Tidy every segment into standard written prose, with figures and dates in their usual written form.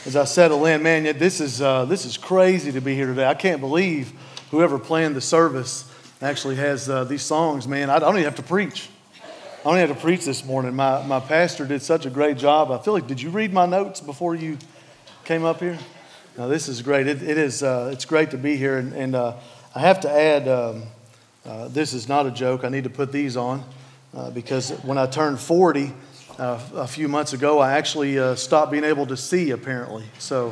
as I settle in, man, this is crazy to be here today. I can't believe whoever planned the service actually has these songs, man. I don't even have to preach. I don't even have to preach this morning. My pastor did such a great job. I feel like, did you read my notes before you came up here? No, this is great. It's great to be here. And I have to add, this is not a joke. I need to put these on because when I turned 40 a few months ago, I actually stopped being able to see, apparently. So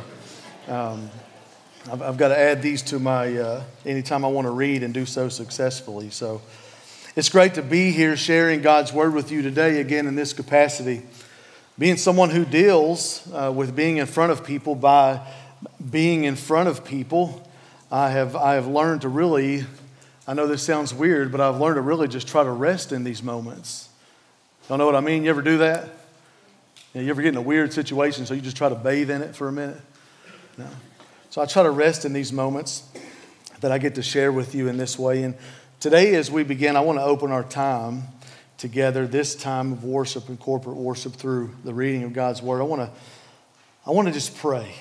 I've got to add these to my anytime I want to read and do so successfully. So it's great to be here sharing God's Word with you today again in this capacity. Being someone who deals with being in front of people, by being in front of people, I have learned to really, I know this sounds weird, but I've learned to really just try to rest in these moments. Y'all know what I mean? You ever do that? You ever get in a weird situation so you just try to bathe in it for a minute? No. So I try to rest in these moments that I get to share with you in this way. And today as we begin, I want to open our time together, this time of worship and corporate worship through the reading of God's Word. I want to just pray.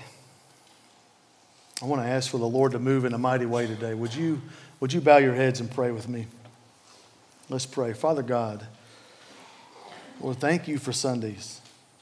I want to ask for the Lord to move in a mighty way today. Would you bow your heads and pray with me? Let's pray. Father God, Lord, thank you for Sundays.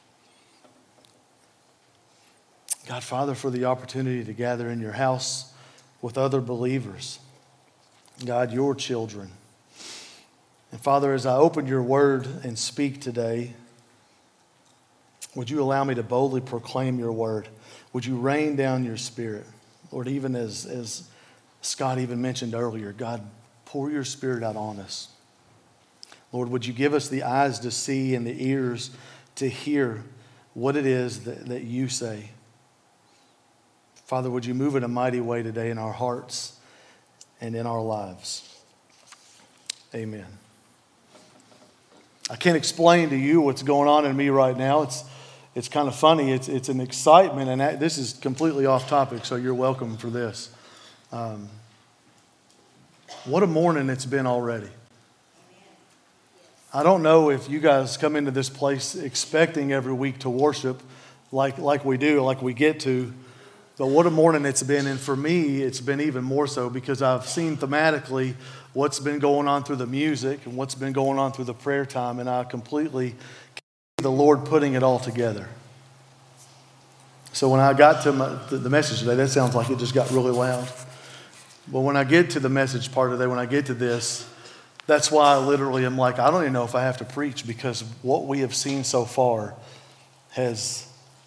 God, Father, for the opportunity to gather in your house with other believers. God, your children. And Father, as I open your word and speak today, would you allow me to boldly proclaim your word? Would you rain down your spirit? Lord, even as Scott even mentioned earlier, God, pour your spirit out on us. Lord, would you give us the eyes to see and the ears to hear what it is that you say? Father, would you move in a mighty way today in our hearts and in our lives? Amen. I can't explain to you what's going on in me right now. It's kind of funny. It's an excitement, and this is completely off topic, so you're welcome for this. What a morning it's been already. I don't know if you guys come into this place expecting every week to worship like we do, like we get to, but what a morning it's been. And for me, it's been even more so because I've seen thematically what's been going on through the music and what's been going on through the prayer time, and I completely see the Lord putting it all together. So when I got to the message today, that sounds like it just got really loud. But when I get to the message part of the day, when I get to this, that's why I literally am like, I don't even know if I have to preach, because what we have seen so far has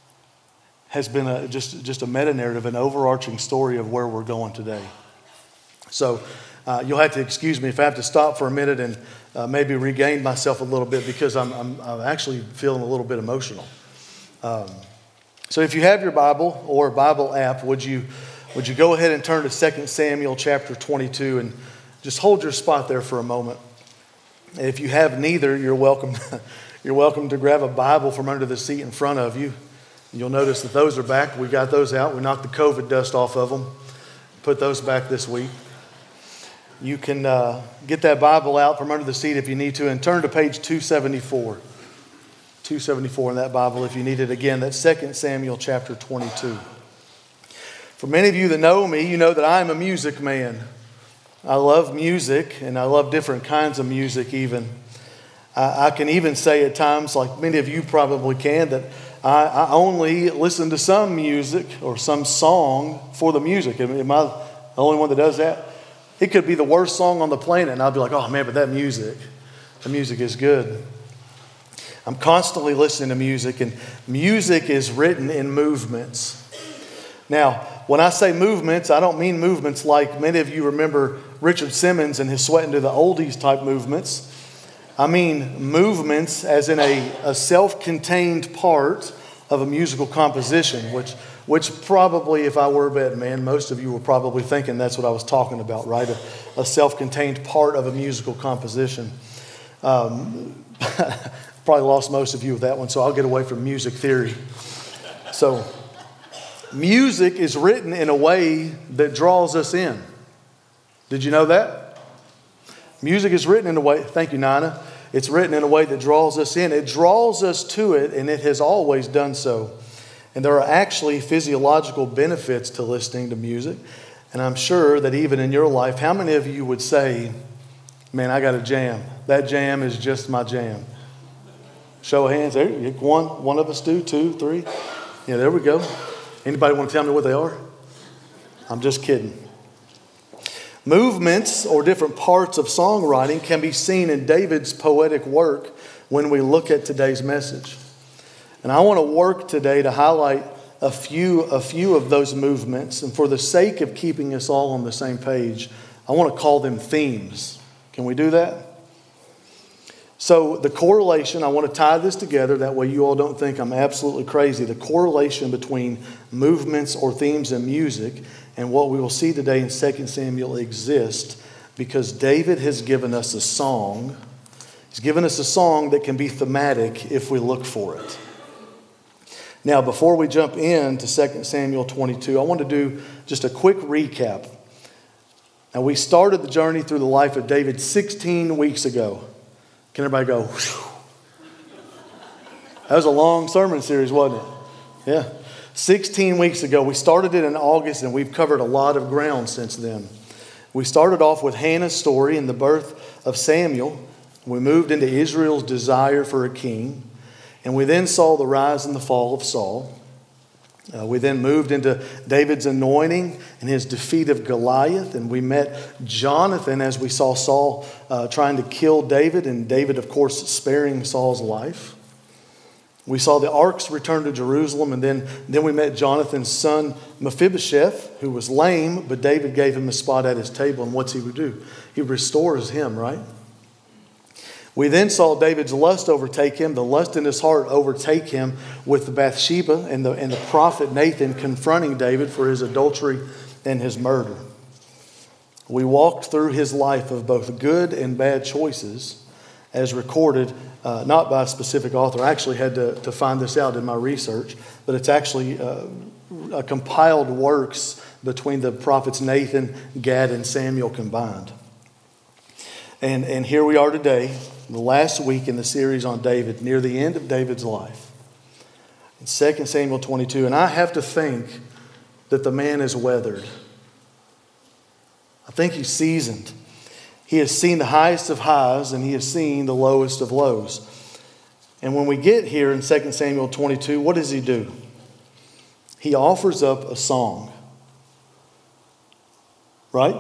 been just a meta-narrative, an overarching story of where we're going today. So you'll have to excuse me if I have to stop for a minute and maybe regain myself a little bit, because I'm actually feeling a little bit emotional. So if you have your Bible or Bible app, would you go ahead and turn to 2 Samuel chapter 22 and just hold your spot there for a moment. And if you have neither, you're welcome. You're welcome to grab a Bible from under the seat in front of you. You'll notice that those are back. We got those out. We knocked the COVID dust off of them. Put those back this week. You can get that Bible out from under the seat if you need to, and turn to page 274. 274 in that Bible if you need it. Again, that's 2 Samuel chapter 22. For many of you that know me, you know that I am a music man. I love music, and I love different kinds of music even. I can even say at times, like many of you probably can, that I only listen to some music or some song for the music. Am I the only one that does that? It could be the worst song on the planet, and I'll be like, oh man, but the music is good. I'm constantly listening to music, and music is written in movements. Now, when I say movements, I don't mean movements like many of you remember Richard Simmons and his Sweating to the Oldies type movements. I mean movements as in a self-contained part of a musical composition, which probably, if I were a betting man, most of you were probably thinking that's what I was talking about, right? A self-contained part of a musical composition. Probably lost most of you with that one, so I'll get away from music theory. So, music is written in a way that draws us in. Did you know that? Music is written in a way, thank you, Nina. It's written in a way that draws us in. It draws us to it, and it has always done so. And there are actually physiological benefits to listening to music. And I'm sure that even in your life, how many of you would say, man, I got a jam. That jam is just my jam. Show of hands. There, one of us do, 2, 3. Yeah, there we go. Anybody want to tell me what they are? I'm just kidding. Movements or different parts of songwriting can be seen in David's poetic work when we look at today's message. And I want to work today to highlight a few of those movements. And for the sake of keeping us all on the same page, I want to call them themes. Can we do that? So the correlation, I want to tie this together. That way you all don't think I'm absolutely crazy. The correlation between movements or themes in music and what we will see today in 2 Samuel exists because David has given us a song. He's given us a song that can be thematic if we look for it. Now, before we jump into 2 Samuel 22, I want to do just a quick recap. Now, we started the journey through the life of David 16 weeks ago. Can everybody go, whew? That was a long sermon series, wasn't it? Yeah. 16 weeks ago. We started it in August, and we've covered a lot of ground since then. We started off with Hannah's story and the birth of Samuel. We moved into Israel's desire for a king. And we then saw the rise and the fall of Saul. We then moved into David's anointing and his defeat of Goliath. And we met Jonathan as we saw Saul trying to kill David. And David, of course, sparing Saul's life. We saw the arks return to Jerusalem. And then we met Jonathan's son, Mephibosheth, who was lame. But David gave him a spot at his table. And what's he would do? He restores him, right? We then saw David's lust overtake him, the lust in his heart overtake him with Bathsheba and the prophet Nathan confronting David for his adultery and his murder. We walked through his life of both good and bad choices as recorded, not by a specific author. I actually had to find this out in my research, but it's actually a compiled works between the prophets Nathan, Gad, and Samuel combined. And here we are today, the last week in the series on David, near the end of David's life. In 2 Samuel 22. And I have to think that the man is weathered. I think he's seasoned. He has seen the highest of highs and he has seen the lowest of lows. And when we get here in 2 Samuel 22, what does he do? He offers up a song. Right?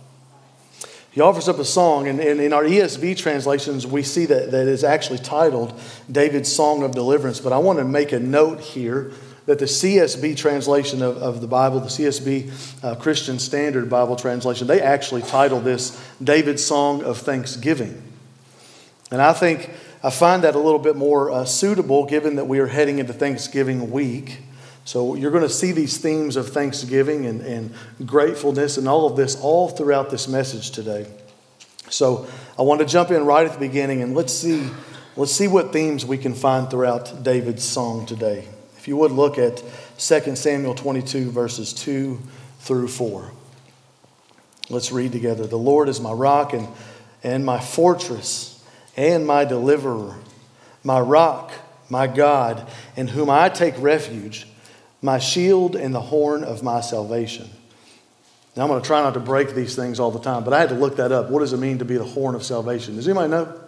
He offers up a song, and in our ESV translations, we see that is actually titled David's Song of Deliverance. But I want to make a note here that the CSB translation of the Bible, the CSB Christian Standard Bible translation, they actually title this David's Song of Thanksgiving. And I find that a little bit more suitable given that we are heading into Thanksgiving week. So you're going to see these themes of thanksgiving and gratefulness and all of this all throughout this message today. So I want to jump in right at the beginning and let's see what themes we can find throughout David's song today. If you would look at 2 Samuel 22 verses 2 through 4. Let's read together. The Lord is my rock and my fortress and my deliverer, my rock, my God, in whom I take refuge, my shield and the horn of my salvation. Now, I'm going to try not to break these things all the time, but I had to look that up. What does it mean to be the horn of salvation? Does anybody know?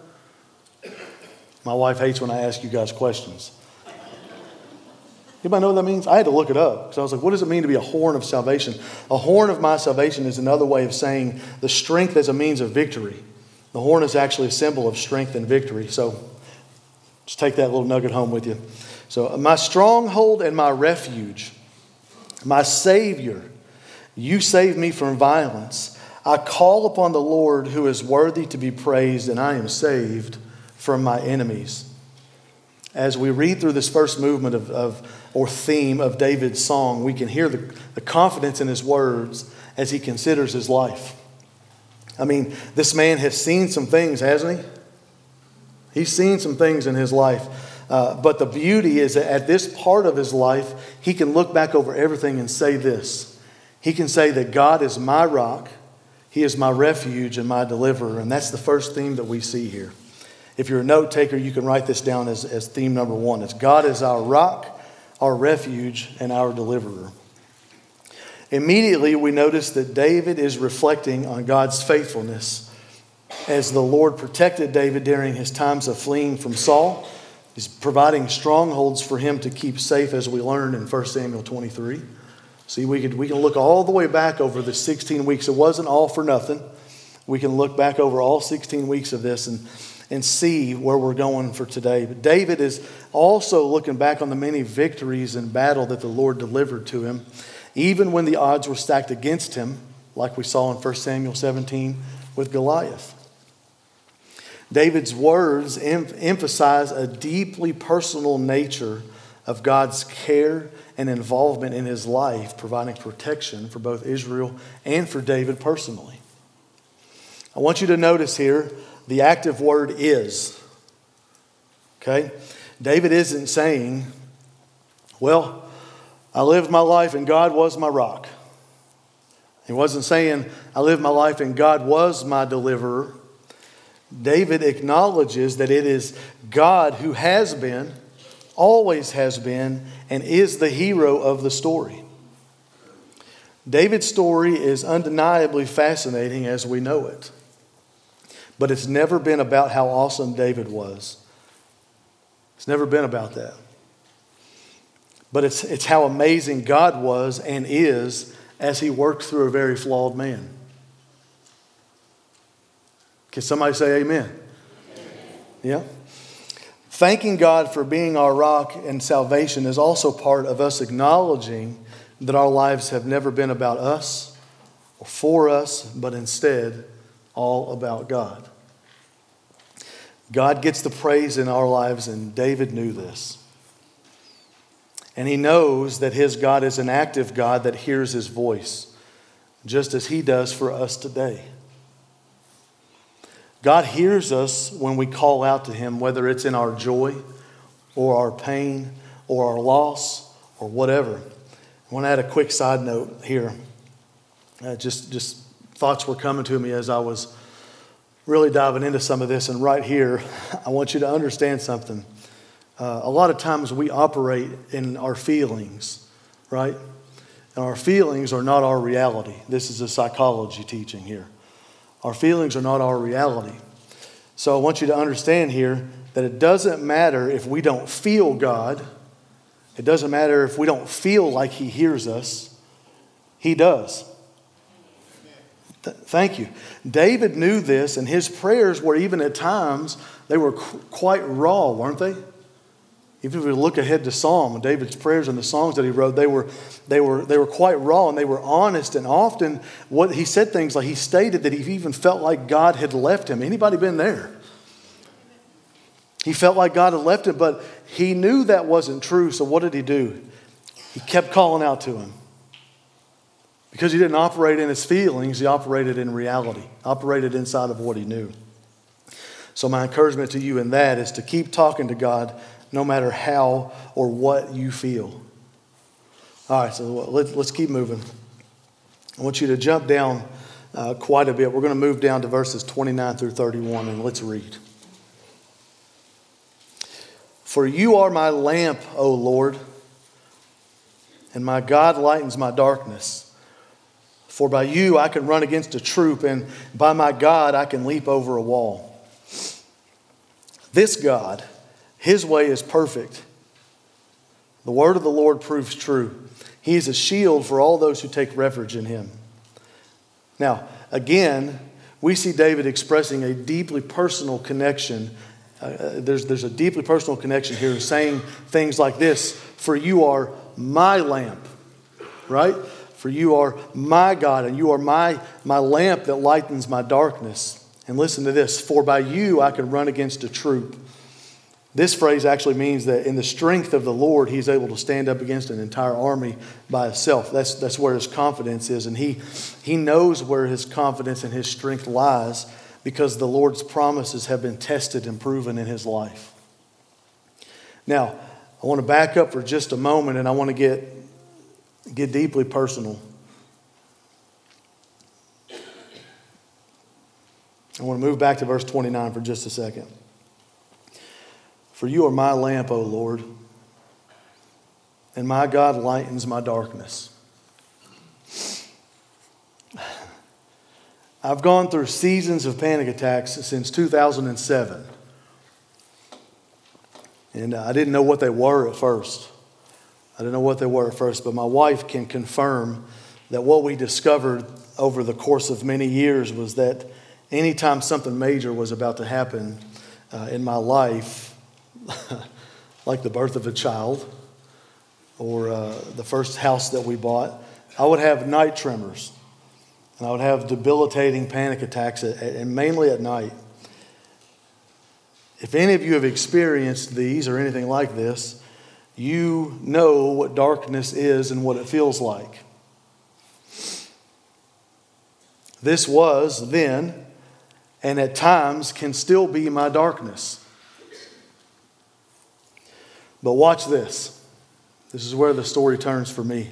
My wife hates when I ask you guys questions. Anybody know what that means? I had to look it up because I was like, what does it mean to be a horn of salvation? A horn of my salvation is another way of saying the strength as a means of victory. The horn is actually a symbol of strength and victory. So just take that little nugget home with you. So, my stronghold and my refuge, my Savior, you save me from violence. I call upon the Lord who is worthy to be praised, and I am saved from my enemies. As we read through this first movement or theme of David's song, we can hear the confidence in his words as he considers his life. I mean, this man has seen some things, hasn't he? He's seen some things in his life. But the beauty is that at this part of his life, he can look back over everything and say this. He can say that God is my rock, He is my refuge and my deliverer. And that's the first theme that we see here. If you're a note taker, you can write this down as theme number 1. It's God is our rock, our refuge and our deliverer. Immediately, we notice that David is reflecting on God's faithfulness as the Lord protected David during his times of fleeing from Saul. He's providing strongholds for him to keep safe, as we learned in 1 Samuel 23. See, we can look all the way back over the 16 weeks. It wasn't all for nothing. We can look back over all 16 weeks of this and see where we're going for today. But David is also looking back on the many victories in battle that the Lord delivered to him, even when the odds were stacked against him, like we saw in 1 Samuel 17 with Goliath. David's words emphasize a deeply personal nature of God's care and involvement in his life, providing protection for both Israel and for David personally. I want you to notice here the active word is. Okay? David isn't saying, well, I lived my life and God was my rock. He wasn't saying, I lived my life and God was my deliverer. David acknowledges that it is God who has been, always has been, and is the hero of the story. David's story is undeniably fascinating as we know it. But it's never been about how awesome David was. It's never been about that. But it's how amazing God was and is as he worked through a very flawed man. Can somebody say amen? Amen. Yeah? Thanking God for being our rock and salvation is also part of us acknowledging that our lives have never been about us or for us, but instead all about God. God gets the praise in our lives, and David knew this. And he knows that his God is an active God that hears his voice, just as he does for us today. God hears us when we call out to him, whether it's in our joy or our pain or our loss or whatever. I want to add a quick side note here. Just thoughts were coming to me as I was really diving into some of this. And right here, I want you to understand something. A lot of times we operate in our feelings, right? And our feelings are not our reality. This is a psychology teaching here. Our feelings are not our reality. So I want you to understand here that it doesn't matter if we don't feel God. It doesn't matter if we don't feel like he hears us. He does. Thank you. David knew this, and his prayers were even at times, they were quite raw, weren't they? Even if we look ahead to Psalm, David's prayers and the songs that he wrote, they were quite raw and they were honest. And often, what he said things like he stated that he even felt like God had left him. Anybody been there? He felt like God had left him, but he knew that wasn't true. So what did he do? He kept calling out to him. Because he didn't operate in his feelings, he operated in reality, operated inside of what he knew. So my encouragement to you in that is to keep talking to God no matter how or what you feel. All right, so let's keep moving. I want you to jump down quite a bit. We're going to move down to verses 29 through 31, and let's read. For you are my lamp, O Lord, and my God lightens my darkness. For by you I can run against a troop, and by my God I can leap over a wall. This God, his way is perfect. The word of the Lord proves true. He is a shield for all those who take refuge in him. Now, again, we see David expressing a deeply personal connection. There's a deeply personal connection here, saying things like this: for you are my lamp, right? For you are my God, and you are my lamp that lightens my darkness. And listen to this: for by you I can run against a troop. This phrase actually means that in the strength of the Lord, he's able to stand up against an entire army by himself. That's where his confidence is. And he knows where his confidence and his strength lies because the Lord's promises have been tested and proven in his life. Now, I want to back up for just a moment, and I want to get deeply personal. I want to move back to verse 29 for just a second. For you are my lamp, O Lord, and my God lightens my darkness. I've gone through seasons of panic attacks since 2007. And I didn't know what they were at first. But my wife can confirm that what we discovered over the course of many years was that anytime something major was about to happen in my life, like the birth of a child or the first house that we bought, I would have night tremors. And I would have debilitating panic attacks, and mainly at night. If any of you have experienced these or anything like this, you know what darkness is and what it feels like. This was then, and at times can still be, my darkness. But watch this. This is where the story turns for me.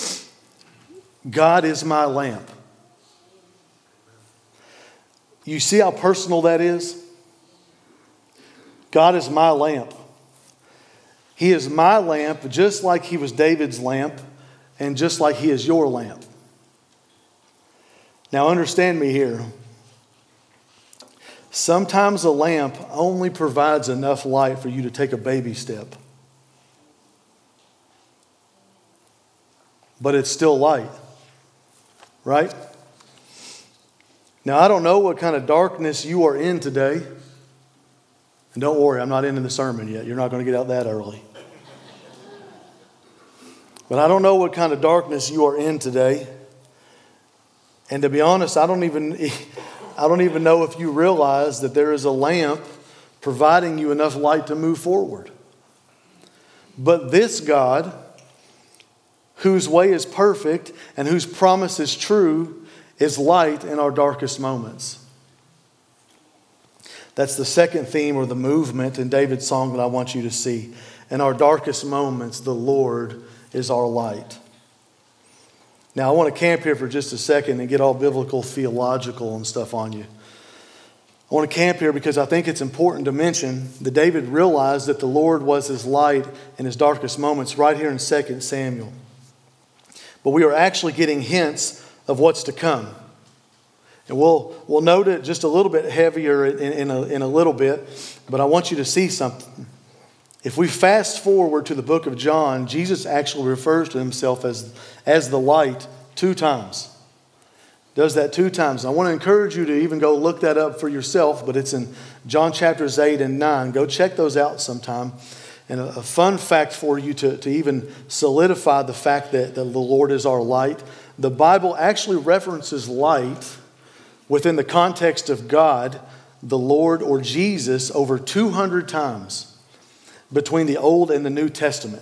God is my lamp. You see how personal that is? God is my lamp. He is my lamp just like he was David's lamp and just like he is your lamp. Now understand me here. Sometimes a lamp only provides enough light for you to take a baby step. But it's still light, right? Now, I don't know what kind of darkness you are in today. And don't worry, I'm not into the sermon yet. You're not going to get out that early. But I don't know what kind of darkness you are in today. And to be honest, I don't even know if you realize that there is a lamp providing you enough light to move forward. But this God, whose way is perfect and whose promise is true, is light in our darkest moments. That's the second theme or the movement in David's song that I want you to see. In our darkest moments, the Lord is our light. Now, I want to camp here for just a second and get all biblical, theological and stuff on you. I want to camp here because I think it's important to mention that David realized that the Lord was his light in his darkest moments right here in 2 Samuel. But we are actually getting hints of what's to come. And we'll note it just a little bit heavier in a little bit, but I want you to see something. If we fast forward to the book of John, Jesus actually refers to himself as the light 2 times. Does that 2 times. And I want to encourage you to even go look that up for yourself, but it's in John chapters 8 and 9. Go check those out sometime. And a fun fact for you to even solidify the fact that the Lord is our light. The Bible actually references light within the context of God, the Lord, or Jesus over 200 times between the Old and the New Testament.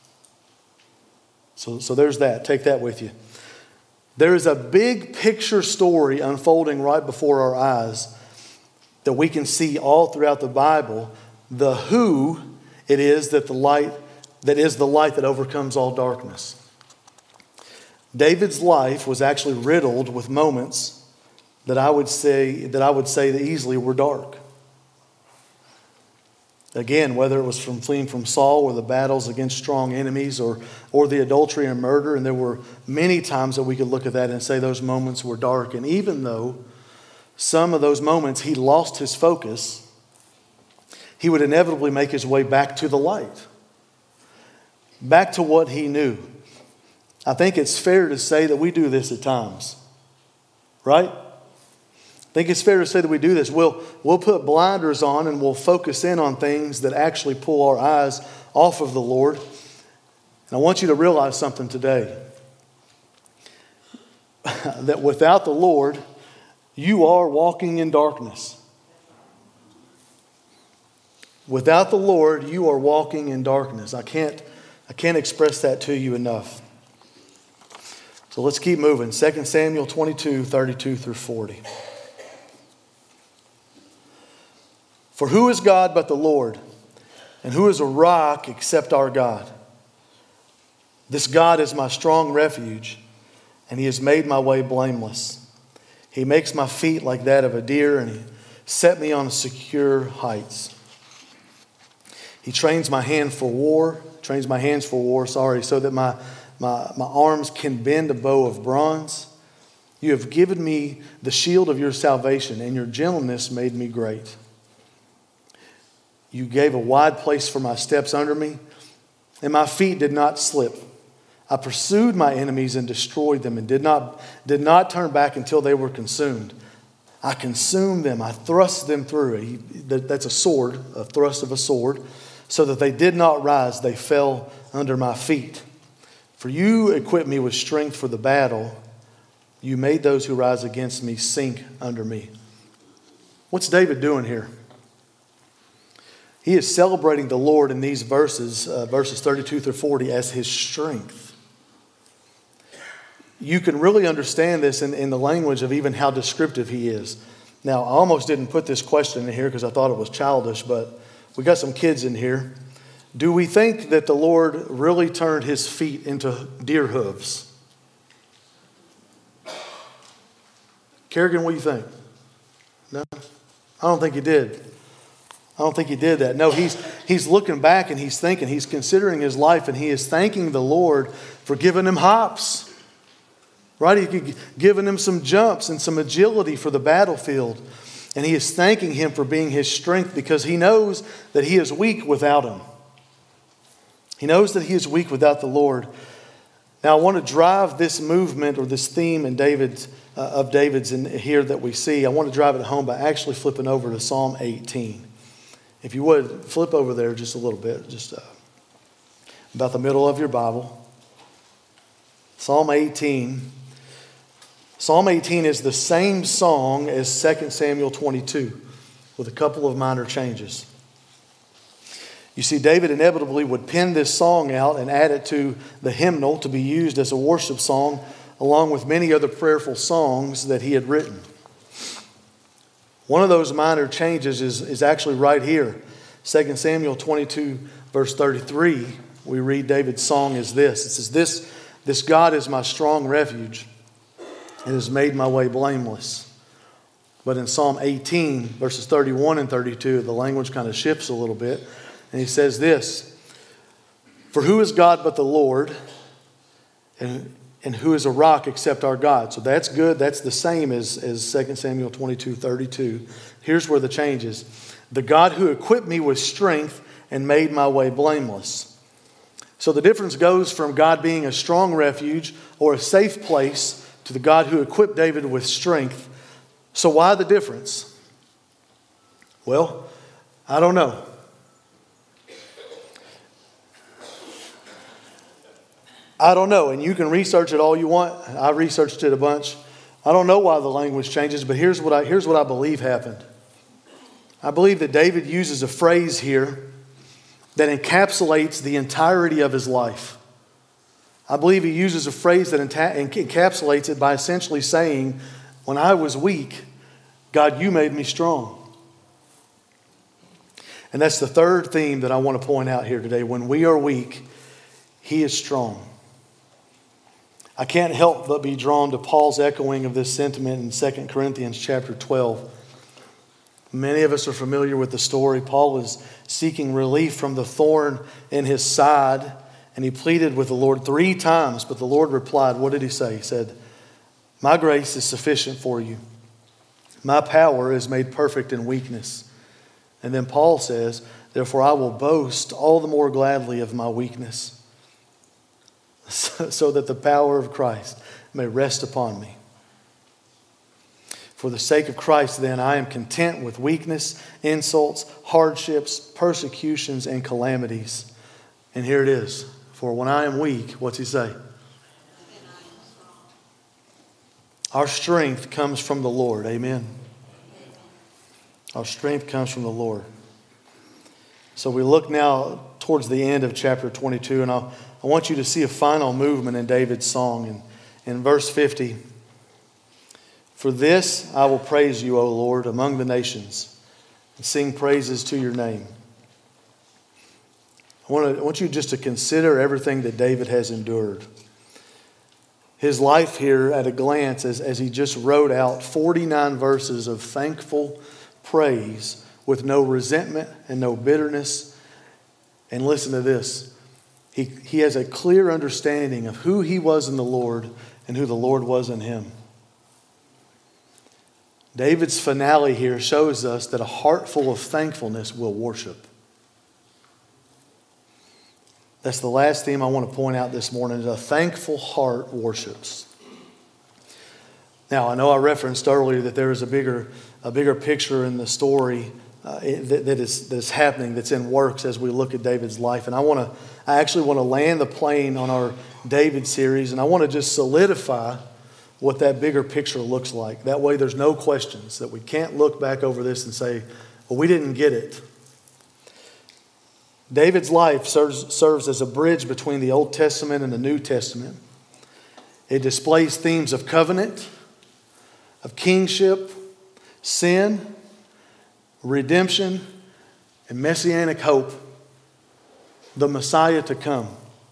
So there's that. Take that with you. There is a big picture story unfolding right before our eyes that we can see all throughout the Bible. The who it is that is the light that overcomes all darkness. David's life was actually riddled with moments that I would say that easily were dark. Again, whether it was from fleeing from Saul or the battles against strong enemies or the adultery and murder, and there were many times that we could look at that and say those moments were dark. And even though some of those moments he lost his focus, he would inevitably make his way back to the light, back to what he knew. I think it's fair to say that we do this at times, right? I think it's fair to say that we do this. We'll put blinders on and we'll focus in on things that actually pull our eyes off of the Lord. And I want you to realize something today. That without the Lord, you are walking in darkness. Without the Lord, you are walking in darkness. I can't express that to you enough. So let's keep moving. 2 Samuel 22, 32 through 40. For who is God but the Lord? And who is a rock except our God? This God is my strong refuge, and he has made my way blameless. He makes my feet like that of a deer, and he set me on secure heights. He trains my hands for war, so that my arms can bend a bow of bronze. You have given me the shield of your salvation, and your gentleness made me great. You gave a wide place for my steps under me, and my feet did not slip. I pursued my enemies and destroyed them, and did not turn back until they were consumed. I consumed them. I thrust them through. That's a sword, a thrust of a sword, so that they did not rise. They fell under my feet. For you equipped me with strength for the battle. You made those who rise against me sink under me. What's David doing here? He is celebrating the Lord in these verses 32 through 40, as his strength. You can really understand this in the language of even how descriptive he is. Now, I almost didn't put this question in here because I thought it was childish, but we got some kids in here. Do we think that the Lord really turned his feet into deer hooves? Kerrigan, what do you think? No? I don't think he did. I don't think he did that. No, he's looking back and he's thinking, he's considering his life, and he is thanking the Lord for giving him hops. Right? He's giving him some jumps and some agility for the battlefield. And he is thanking him for being his strength, because he knows that he is weak without him. He knows that he is weak without the Lord. Now, I want to drive this movement or this theme in David's in here that we see. I want to drive it home by actually flipping over to Psalm 18. If you would, flip over there just a little bit, just about the middle of your Bible. Psalm 18. Psalm 18 is the same song as 2 Samuel 22, with a couple of minor changes. You see, David inevitably would pen this song out and add it to the hymnal to be used as a worship song, along with many other prayerful songs that he had written. One of those minor changes is actually right here. 2 Samuel 22, verse 33, we read David's song as this. It says, This God is my strong refuge, and has made my way blameless. But in Psalm 18, verses 31 and 32, the language kind of shifts a little bit. And he says this, For who is God but the Lord, and who is a rock except our God? So that's good. That's the same as 2 Samuel 22, 32. Here's where the change is. The God who equipped me with strength and made my way blameless. So the difference goes from God being a strong refuge or a safe place to the God who equipped David with strength. So why the difference? Well, I don't know. I don't know, and you can research it all you want. I researched it a bunch. I don't know why the language changes, but here's what I believe happened. I believe that David uses a phrase here that encapsulates the entirety of his life. I believe he uses a phrase that encapsulates it by essentially saying, when I was weak, God, you made me strong. And that's the third theme that I want to point out here today. When we are weak, he is strong. I can't help but be drawn to Paul's echoing of this sentiment in 2 Corinthians chapter 12. Many of us are familiar with the story. Paul was seeking relief from the thorn in his side, and he pleaded with the Lord 3 times, but the Lord replied, what did he say? He said, my grace is sufficient for you. My power is made perfect in weakness. And then Paul says, therefore I will boast all the more gladly of my weakness, so that the power of Christ may rest upon me. For the sake of Christ, then, I am content with weakness, insults, hardships, persecutions, and calamities. And here it is. For when I am weak, what's he say? Our strength comes from the Lord. Amen. Our strength comes from the Lord. So we look now towards the end of chapter 22, and I want you to see a final movement in David's song. In verse 50, for this I will praise you, O Lord, among the nations, and sing praises to your name. I want you just to consider everything that David has endured. His life here at a glance, as he just wrote out 49 verses of thankful praise with no resentment and no bitterness And listen to this. He has a clear understanding of who he was in the Lord and who the Lord was in him. David's finale here shows us that a heart full of thankfulness will worship. That's the last theme I want to point out this morning, is a thankful heart worships. Now, I know I referenced earlier that there is a bigger picture in the story that is happening, that's in works as we look at David's life. And I actually want to land the plane on our David series, and I want to just solidify what that bigger picture looks like. That way there's no questions, that we can't look back over this and say, well, we didn't get it. David's life serves as a bridge between the Old Testament and the New Testament. It displays themes of covenant, of kingship, sin, redemption, and messianic hope, the Messiah to come.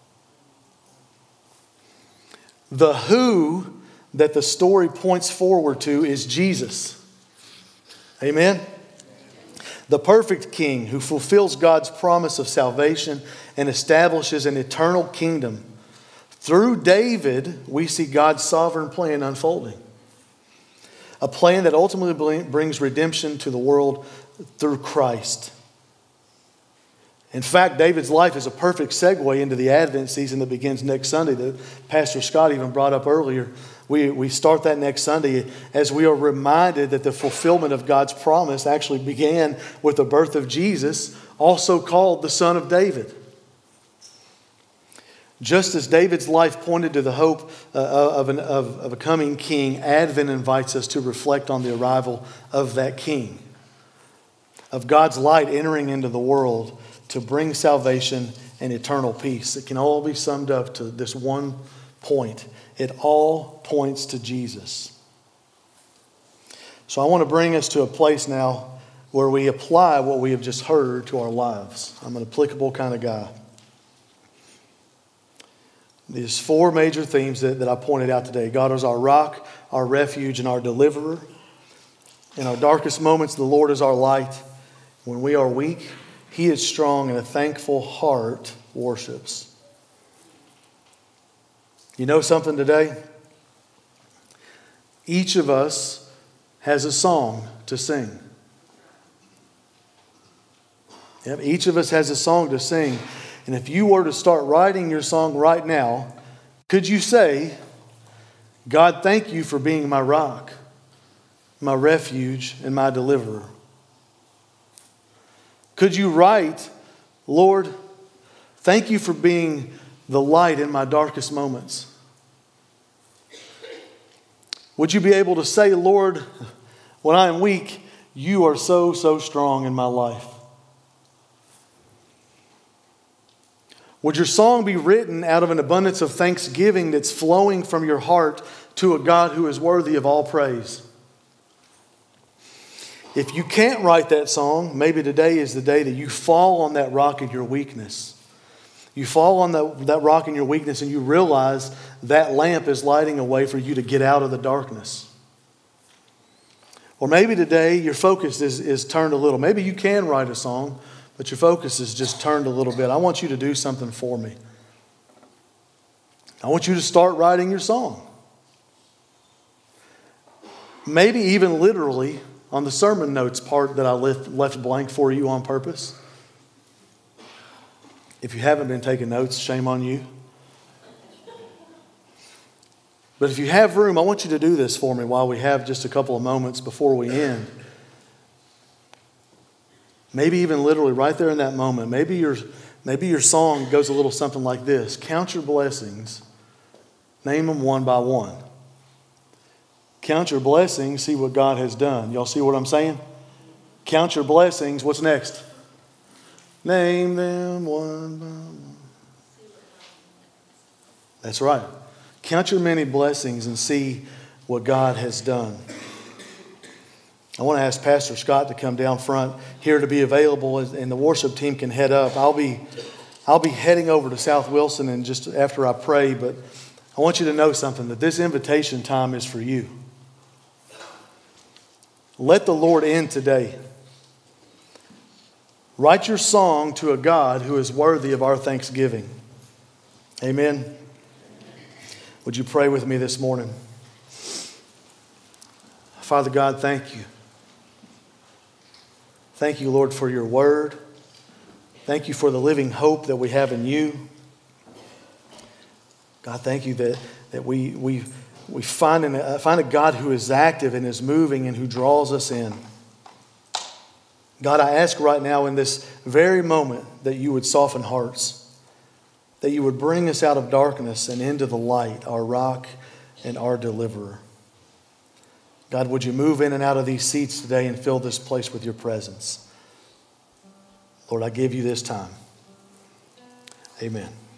The who that the story points forward to is Jesus. Amen? The perfect King who fulfills God's promise of salvation and establishes an eternal kingdom. Through David, we see God's sovereign plan unfolding. A plan that ultimately brings redemption to the world through Christ. In fact, David's life is a perfect segue into the Advent season that begins next Sunday that Pastor Scott even brought up earlier. We start that next Sunday as we are reminded that the fulfillment of God's promise actually began with the birth of Jesus, also called the Son of David. Just as David's life pointed to the hope of a coming king, Advent invites us to reflect on the arrival of that king, of God's light entering into the world to bring salvation and eternal peace. It can all be summed up to this one point. It all points to Jesus. So I want to bring us to a place now where we apply what we have just heard to our lives. I'm an applicable kind of guy. These four major themes that I pointed out today. God is our rock, our refuge, and our deliverer. In our darkest moments, the Lord is our light. When we are weak, He is strong, and a thankful heart worships. You know something today? Each of us has a song to sing. Yep, each of us has a song to sing. And if you were to start writing your song right now, could you say, God, thank you for being my rock, my refuge, and my deliverer? Could you write, Lord, thank you for being the light in my darkest moments? Would you be able to say, Lord, when I am weak, you are so, so strong in my life? Would your song be written out of an abundance of thanksgiving that's flowing from your heart to a God who is worthy of all praise? If you can't write that song, maybe today is the day that you fall on that rock in your weakness. You fall on that rock in your weakness and you realize that lamp is lighting a way for you to get out of the darkness. Or maybe today your focus is turned a little. Maybe you can write a song, but your focus is just turned a little bit. I want you to do something for me. I want you to start writing your song. Maybe even literally on the sermon notes part that I left blank for you on purpose. If you haven't been taking notes, shame on you. But if you have room, I want you to do this for me while we have just a couple of moments before we end. Maybe even literally right there in that moment, maybe your song goes a little something like this. Count your blessings, name them one by one. Count your blessings, see what God has done. Y'all see what I'm saying? Count your blessings, what's next? Name them one by one. That's right. Count your many blessings and see what God has done. I want to ask Pastor Scott to come down front here to be available, and the worship team can head up. I'll be heading over to South Wilson and just after I pray, but I want you to know something, that this invitation time is for you. Let the Lord in today. Write your song to a God who is worthy of our thanksgiving. Amen. Would you pray with me this morning? Father God, thank you. Thank you, Lord, for your word. Thank you for the living hope that we have in you. God, thank you that we find a God who is active and is moving and who draws us in. God, I ask right now in this very moment that you would soften hearts, that you would bring us out of darkness and into the light, our rock and our deliverer. God, would you move in and out of these seats today and fill this place with your presence? Lord, I give you this time. Amen.